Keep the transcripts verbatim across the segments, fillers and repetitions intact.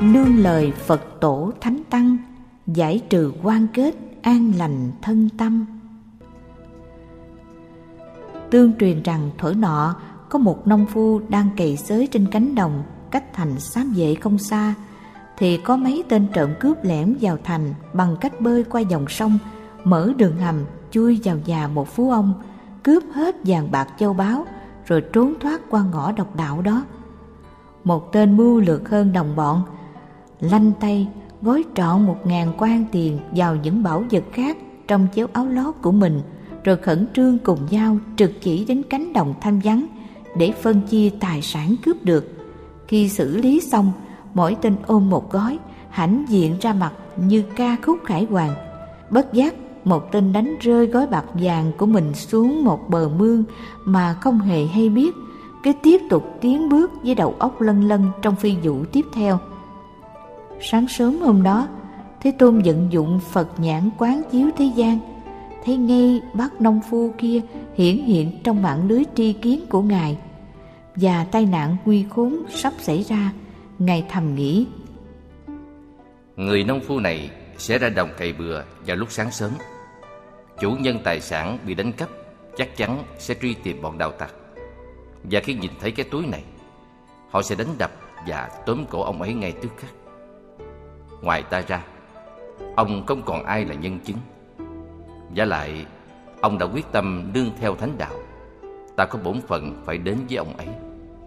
nương lời Phật tổ thánh tăng, giải trừ oan kết, an lành thân tâm. Tương truyền rằng thuở nọ có một nông phu đang cày xới trên cánh đồng cách thành Xám Vệ không xa, thì có mấy tên trộm cướp lẻn vào thành bằng cách bơi qua dòng sông, mở đường hầm chui vào nhà một phú ông, cướp hết vàng bạc châu báu rồi trốn thoát qua ngõ độc đạo đó. Một tên mưu lược hơn đồng bọn, lanh tay gói trọn một ngàn quan tiền vào những bảo vật khác trong chéo áo lót của mình, rồi khẩn trương cùng nhau trực chỉ đến cánh đồng thanh vắng để phân chia tài sản cướp được. Khi xử lý xong, mỗi tên ôm một gói, hãnh diện ra mặt như ca khúc khải hoàn. Bất giác một tên đánh rơi gói bạc vàng của mình xuống một bờ mương mà không hề hay biết, cứ tiếp tục tiến bước với đầu óc lân lân trong phi vụ tiếp theo. Sáng sớm hôm đó, Thế Tôn vận dụng Phật nhãn quán chiếu thế gian, thấy ngay bác nông phu kia hiển hiện trong mạng lưới tri kiến của Ngài, và tai nạn nguy khốn sắp xảy ra. Ngài thầm nghĩ: người nông phu này sẽ ra đồng cày bừa vào lúc sáng sớm. Chủ nhân tài sản bị đánh cắp chắc chắn sẽ truy tìm bọn đạo tặc, và khi nhìn thấy cái túi này, họ sẽ đánh đập và tóm cổ ông ấy ngay tức khắc. Ngoài ta ra, ông không còn ai là nhân chứng. Vả lại, ông đã quyết tâm nương theo thánh đạo. Ta có bổn phận phải đến với ông ấy.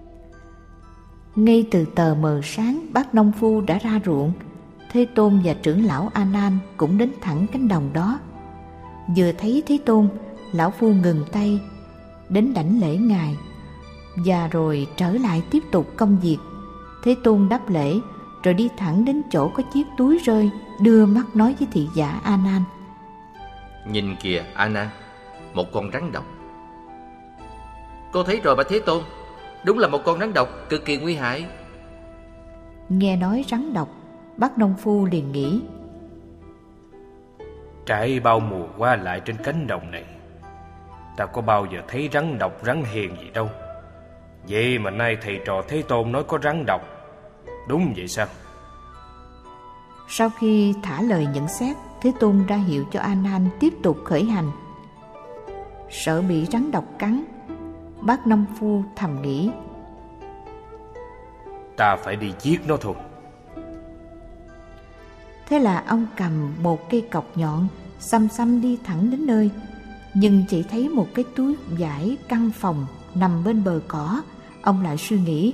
Ngay từ tờ mờ sáng, bác nông phu đã ra ruộng. Thế Tôn và trưởng lão A Nan cũng đến thẳng cánh đồng đó. Vừa thấy Thế Tôn, lão phu ngừng tay đến đảnh lễ Ngài, và rồi trở lại tiếp tục công việc. Thế Tôn đáp lễ rồi đi thẳng đến chỗ có chiếc túi rơi, đưa mắt nói với thị giả A Nan: Nhìn kìa A Nan, một con rắn độc. Cô thấy rồi bạch Thế Tôn, đúng là một con rắn độc cực kỳ nguy hại. Nghe nói rắn độc, bác nông phu liền nghĩ: trải bao mùa qua lại trên cánh đồng này, ta có bao giờ thấy rắn độc rắn hiền gì đâu. Vậy mà nay thầy trò Thế Tôn nói có rắn độc, đúng vậy sao? Sau khi thả lời nhận xét, Thế Tôn ra hiệu cho A Nan tiếp tục khởi hành. Sợ bị rắn độc cắn, bác nông phu thầm nghĩ: ta phải đi giết nó thôi. Thế là ông cầm một cây cọc nhọn, xăm xăm đi thẳng đến nơi. Nhưng chỉ thấy một cái túi vải căn phòng nằm bên bờ cỏ. Ông lại suy nghĩ: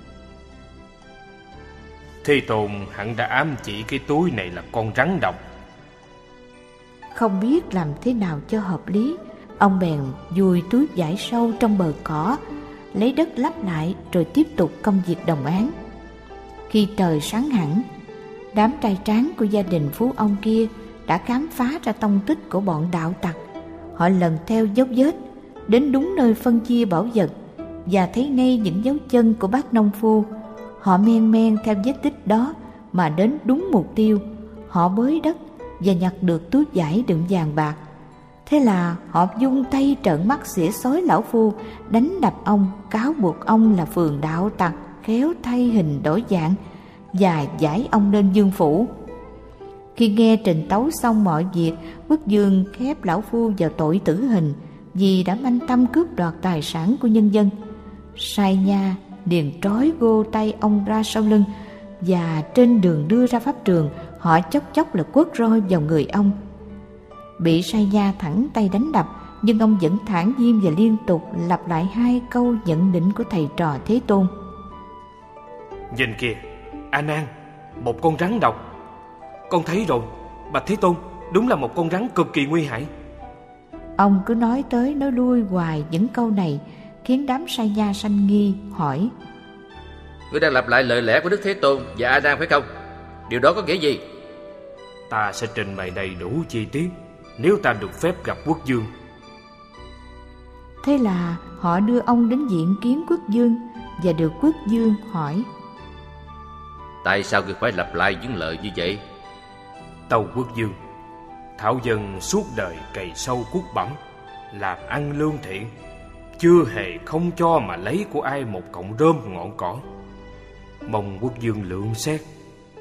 Thế Tôn hẳn đã ám chỉ cái túi này là con rắn độc. Không biết làm thế nào cho hợp lý, ông bèn vùi túi vải sâu trong bờ cỏ, lấy đất lấp lại rồi tiếp tục công việc đồng áng. Khi trời sáng hẳn, đám trai tráng của gia đình phú ông kia đã khám phá ra tông tích của bọn đạo tặc. Họ lần theo dấu vết đến đúng nơi phân chia bảo vật và thấy ngay những dấu chân của bác nông phu. Họ men men theo vết tích đó mà đến đúng mục tiêu. Họ bới đất và nhặt được túi vải đựng vàng bạc. Thế là họ vung tay trợn mắt xỉa xói lão phu, đánh đập ông, cáo buộc ông là phường đạo tặc, khéo thay hình đổi dạng, và giải ông lên dương phủ. Khi nghe trình tấu xong mọi việc, quốc vương khép lão phu vào tội tử hình vì đã manh tâm cướp đoạt tài sản của nhân dân. Sai nha liền trói gô tay ông ra sau lưng, và trên đường đưa ra pháp trường, họ chốc chốc là quất roi vào người ông. Bị sai nha thẳng tay đánh đập, nhưng ông vẫn thản nhiên và liên tục lặp lại hai câu nhận định của thầy trò Thế Tôn: Nhìn kìa, A Nan, một con rắn độc. Con thấy rồi, bạch Thế Tôn, đúng là một con rắn cực kỳ nguy hại. Ông cứ nói tới nói lui hoài những câu này, khiến đám sai nha sanh nghi, hỏi: Ngươi đang lặp lại lời lẽ của Đức Thế Tôn và A Nan phải không? Điều đó có nghĩa gì? Ta sẽ trình bày đầy đủ chi tiết nếu ta được phép gặp quốc vương. Thế là họ đưa ông đến diện kiến quốc vương, và được quốc vương hỏi: Tại sao ngươi phải lặp lại những lời như vậy? Tâu quốc vương, thảo dân suốt đời cày sâu cuốc bẩm, làm ăn lương thiện, chưa hề không cho mà lấy của ai một cọng rơm ngọn cỏ. Mong quốc vương lượng xét,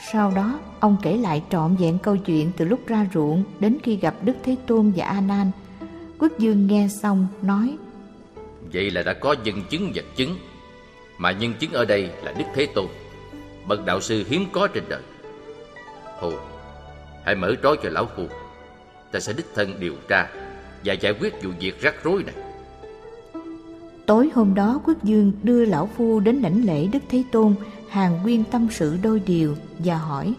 Sau đó ông kể lại trọn vẹn câu chuyện từ lúc ra ruộng đến khi gặp Đức Thế Tôn và A Nan. Quốc vương nghe xong nói: Vậy là đã có nhân chứng vật chứng, mà nhân chứng ở đây là Đức Thế Tôn, bậc đạo sư hiếm có trên đời. Thôi, hãy mở trói cho lão phu, ta sẽ đích thân điều tra và giải quyết vụ việc rắc rối này. Tối hôm đó, quốc vương đưa lão phu đến lãnh lễ Đức Thế Tôn, hàn huyên tâm sự đôi điều và hỏi: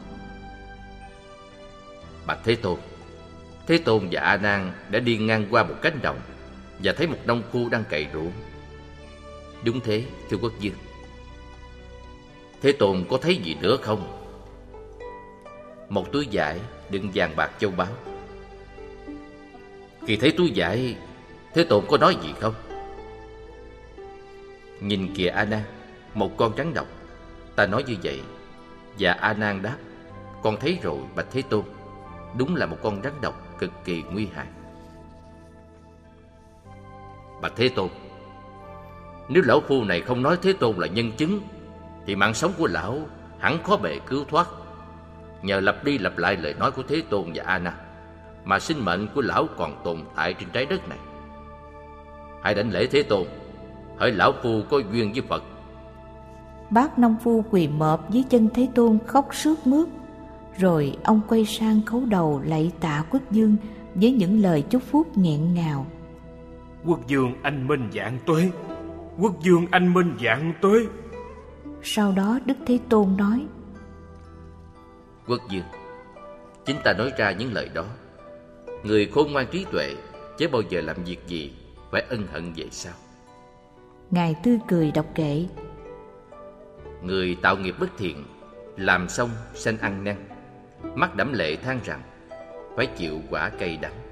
Bạch Thế Tôn, Thế Tôn và A Nan đã đi ngang qua một cánh đồng và thấy một nông phu đang cày ruộng. Đúng thế, thưa quốc vương. Thế Tôn có thấy gì nữa không? Một túi vải đựng vàng bạc châu báu. Khi thấy túi vải, Thế Tôn có nói gì không? Nhìn kìa A Nan, một con rắn độc. Ta nói như vậy, và A Nan đáp: Con thấy rồi, bạch Thế Tôn. Đúng là một con rắn độc cực kỳ nguy hại. Bạch Thế Tôn, nếu lão phu này không nói Thế Tôn là nhân chứng, thì mạng sống của lão hẳn khó bề cứu thoát. Nhờ lặp đi lặp lại lời nói của Thế Tôn và A Nan mà sinh mệnh của lão còn tồn tại trên trái đất này. Hãy đảnh lễ Thế Tôn, hỡi lão phu có duyên với Phật. Bác nông phu quỳ mọp dưới chân Thế Tôn khóc sướt mướt. Rồi ông quay sang khấu đầu lạy tạ quốc vương với những lời chúc phúc nghẹn ngào. Quốc vương anh minh vạn tuế, quốc vương anh minh vạn tuế. Sau đó Đức Thế Tôn nói: Quốc vương, chính ta nói ra những lời đó. Người khôn ngoan trí tuệ chứ bao giờ làm việc gì phải ân hận vậy sao? Ngài tươi cười đọc kệ: Người tạo nghiệp bất thiện, làm xong sanh ăn năn, mắt đẫm lệ than rằng phải chịu quả cay đắng.